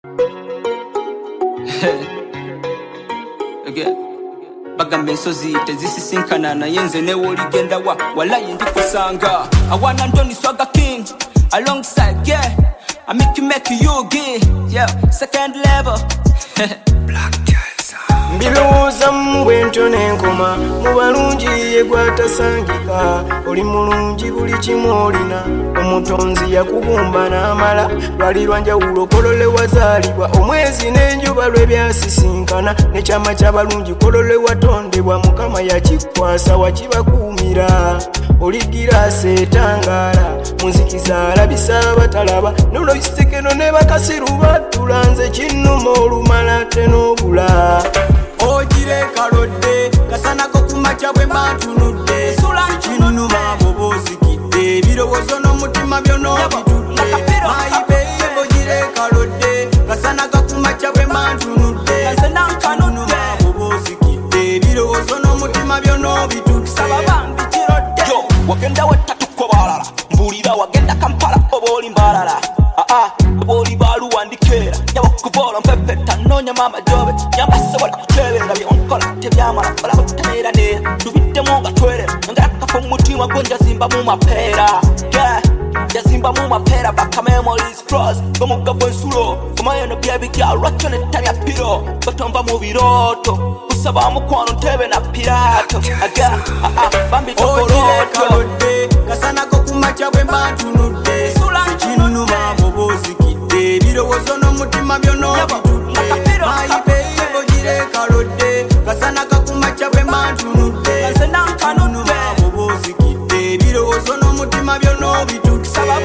Again. Bagambe ensozi tezisisinkana naye nze ne woligenda wa walayi ndikusanga awana ndoni swaga king alongside yeah I make you gay yeah second level Black Jazz Mbilowooza mbwento n'enkoma mu balungi ye gwatasangika oli mulungi buli kimu olina omutonzi yakubumba n'amala lwali lwa njawulo kolole wazaalibwa omwezi n'enjuba lw'ebyasisinkana n'ekyama ky'abalungi kolole watondebwa mukama yakikwasa wakibakuumira oli giraasi etangaala munzikiza alabisa abatalaba nono kisekeno ne bakasiru battula nze kinnuma olumala ate n'obula Ojire kalodde kasanako kumacha bwe mbantunudde ekinnuma bobozikidde birowoozo n'omutima byono bitudde mayibeye ojire kalodde kasanako kumacha bwe mbantunudde ekinnuma bobozikidde birowoozo n'omutima byono bitudde yo wagenda watatuko balala mbulira wagenda Kampala oba oli mbalala oba oli baluwandikeera nyabakubola mpepeta noonya mama jobe nyambasobola kukyebera byonkola tebyamala kola buteera ne tubiddemu nga twerera nga akafa omutima gwo njazimba mu mapeera njazimba mu mapeera baka memories cross ng'omugga gw'ensulo omayeno byebigya lwakyo nettamya piro batomba mu birooto usaba mukwano ntebe na pirato bambi tokoloto kasanako kumacha bwe mbantunudde ekinnuma bobozikidde birowoozo n'omutima byono bitudde mayibeye ojire kalodde kasanako kumacha bwe mbantunudde ekinnuma bobozikidde birowoozo n'omutima byono bitudde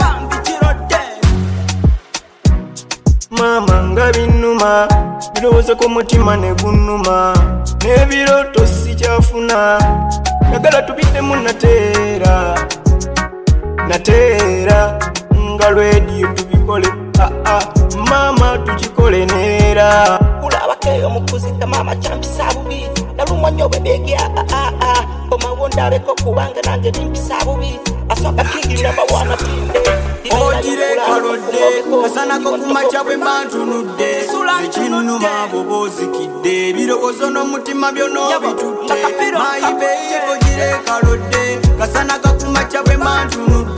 mama nga binnuma birowoozo k'omutima ne gunnuma n'ebirooto sikyafuna nagala tubiddemu nateera nga lwediyo tubikole mama tukikole neera kulabakeyo mukuzika mama kyampisa bubi nalumwa nnyo bwebegya omawondaleko kubanga nange bimpisa bubi asooka kingi namba wana tinde ojire kalodde kasanako kumacha bwe mbantunudde ekinnuma bobozikidde birowoozo n'omutima byono bitudde mayibeye ojire kalodde kasanako kumacha bwe mbantunudde